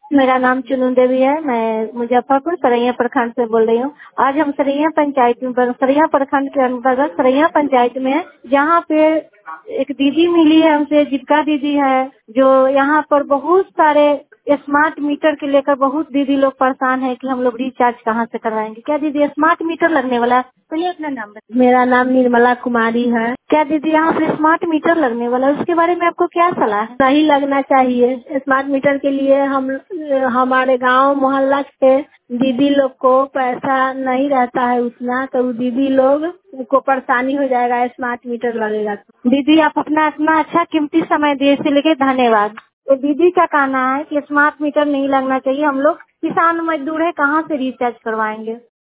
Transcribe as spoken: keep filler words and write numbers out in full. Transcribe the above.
मेरा नाम चुनू देवी है। मैं मुजफ्फरपुर सरैया प्रखंड से बोल रही हूँ। आज हम सरैया पंचायत में सरैया प्रखंड के अंतर्गत सरैया पंचायत में है, जहाँ पे एक दीदी मिली है हमसे, जीविका दीदी है, जो यहाँ पर बहुत सारे स्मार्ट मीटर के लेकर बहुत दीदी लोग परेशान है कि हम लोग रिचार्ज कहाँ से करवाएंगे। क्या दीदी स्मार्ट मीटर लगने वाला है? पहले अपना नाम बताइए। मेरा नाम निर्मला कुमारी है। क्या दीदी यहाँ पे स्मार्ट मीटर लगने वाला है, उसके बारे में आपको क्या सलाह है? नहीं लगना चाहिए। स्मार्ट मीटर के लिए हम हमारे गांव मोहल्ला के दीदी लोग को पैसा नहीं रहता है उतना, तो वो दीदी लोग को परेशानी हो जाएगा। स्मार्ट मीटर लगेगा तो। दीदी आप अपना इतना अच्छा कीमती समय दिए, इसके लिए धन्यवाद। तो दीदी का कहना है कि स्मार्ट मीटर नहीं लगना चाहिए, हम लोग किसान मजदूर है, कहाँ से रिचार्ज करवाएंगे।